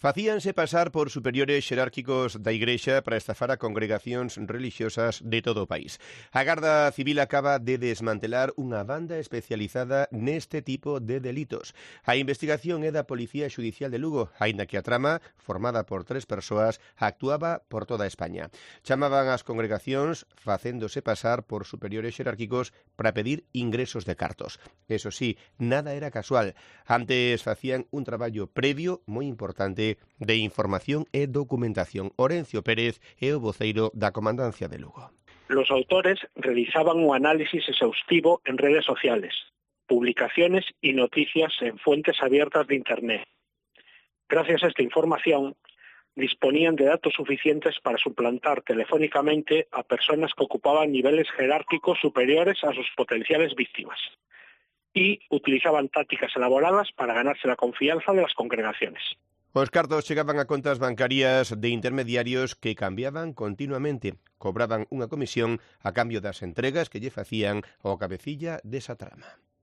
Facíanse pasar por superiores xerárquicos da Igrexa para estafar a congregacións religiosas de todo o país. A Garda Civil acaba de desmantelar unha banda especializada neste tipo de delitos. A investigación é da Policía Xudicial de Lugo, aínda que a trama, formada por 3 persoas, actuaba por toda España. Chamaban as congregacións facéndose pasar por superiores xerárquicos para pedir ingresos de cartos. Eso sí, nada era casual. Antes facían un traballo previo moi importante de información e documentación. Orencio Pérez é o voceiro da Comandancia de Lugo. Los autores realizaban un análisis exhaustivo en redes sociales, publicaciones y noticias en fuentes abiertas de Internet. Gracias a esta información, disponían de datos suficientes para suplantar telefónicamente a personas que ocupaban niveles jerárquicos superiores a sus potenciales víctimas y utilizaban tácticas elaboradas para ganarse la confianza de las congregaciones. Os cartos chegaban a contas bancarias de intermediarios que cambiaban continuamente. Cobraban unha comisión a cambio das entregas que lle facían ao cabecilla desa trama.